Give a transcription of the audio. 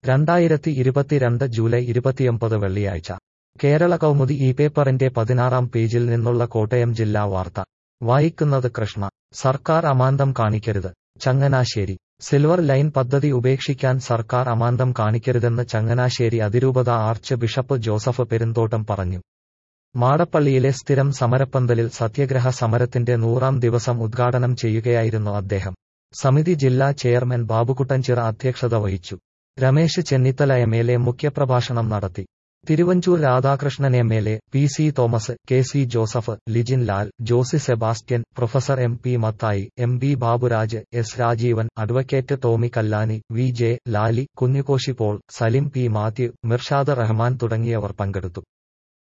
2022 July 29 വെള്ളിയാഴ്ച കേരള കൗമുദി ഈ പേപ്പറിന്റെ 16-ാം പേജിൽ നിന്നുള്ള കോട്ടയം ജില്ലാ വാർത്ത വായിക്കുന്നത് കൃഷ്ണ. സർക്കാർ അമാന്തം കാണിക്കരുത്. ചങ്ങനാശ്ശേരി. സിൽവർ ലൈൻ പദ്ധതി ഉപേക്ഷിക്കാൻ സർക്കാർ അമാന്തം കാണിക്കരുതെന്ന് ചങ്ങനാശ്ശേരി അതിരൂപത ആർച്ച് ബിഷപ്പ് ജോസഫ് പെരുന്തോട്ടം പറഞ്ഞു. മാടപ്പള്ളിയിലെ സ്ഥിരം സമരപ്പന്തലിൽ സത്യഗ്രഹ സമരത്തിന്റെ 100-ാം ദിവസം ഉദ്ഘാടനം ചെയ്യുകയായിരുന്നു അദ്ദേഹം. സമിതി ജില്ലാ ചെയർമാൻ ബാബുകുട്ടൻചിറ അധ്യക്ഷത വഹിച്ചു. രമേശ് ചെന്നിത്തല എംഎൽഎ മുഖ്യപ്രഭാഷണം നടത്തി. Thiruvanchoor Radhakrishnan MLA, P C. Thomas, K C. Joseph, Lijin Lal, Josy Sebastian, professor M P. Mathai, M B. Baburaj, S. Rajeevan, advocate Tomy Kallani, V J. Lali, Kunjukoshy Paul, Salim P. Mathew, Mirshad Rahman തുടങ്ങിയവർ പങ്കെടുത്തു.